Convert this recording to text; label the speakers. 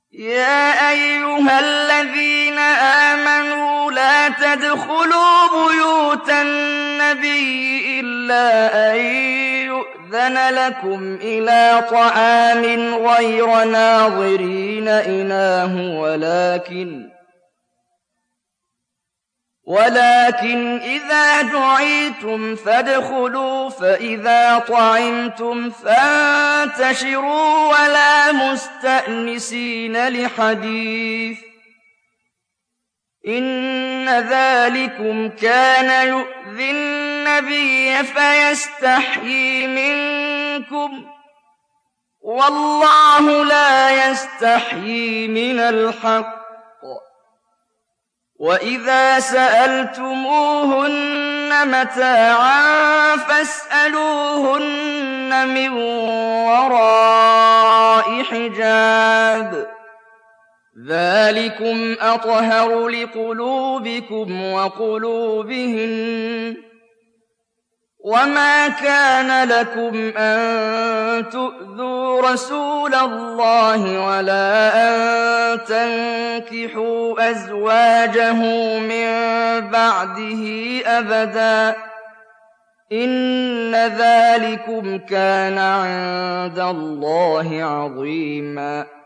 Speaker 1: يَا أَيُّهَا الَّذِينَ آمَنُوا لَا تَدْخُلُوا بُيُوتَ النَّبِيِّ إِلَّا أَن يُؤْذَنَ لَكُمْ إِلَىٰ طَعَامٍ غَيْرَ نَاظِرِينَ إِنَاهُ وَلَٰكِنْ إِذَا دُعِيتُمْ فَادْخُلُوا فَإِذَا طَعِمْتُمْ فَانتَشِرُوا وَلَا مُسْتَأْنِسِينَ لِحَدِيثٍ ۚ إِنَّ ذَٰلِكُمْ كَانَ يُؤْذِي النَّبِيَّ فَيَسْتَحْيِي مِنكُمْ ۖ وَاللَّهُ لَا يَسْتَحْيِي مِنَ الْحَقِّ ۚ وَإِذَا سَأَلْتُمُوهُنَّ مَتَاعًا فَاسْأَلُوهُنَّ مِن وَرَاءِ حِجَابٍ ۚ ذَٰلِكُمْ أَطْهَرُ لِقُلُوبِكُمْ وَقُلُوبِهِنَّ ۚ وَمَا كَانَ لَكُمْ أَن تُؤْذُوا رَسُولَ اللَّهِ وَلَا أَن تَنكِحُوا أَزْوَاجَهُ مِن بَعْدِهِ أَبَدًا ۚ إِنَّ ذَٰلِكُمْ كَانَ عِندَ اللَّهِ عَظِيمًا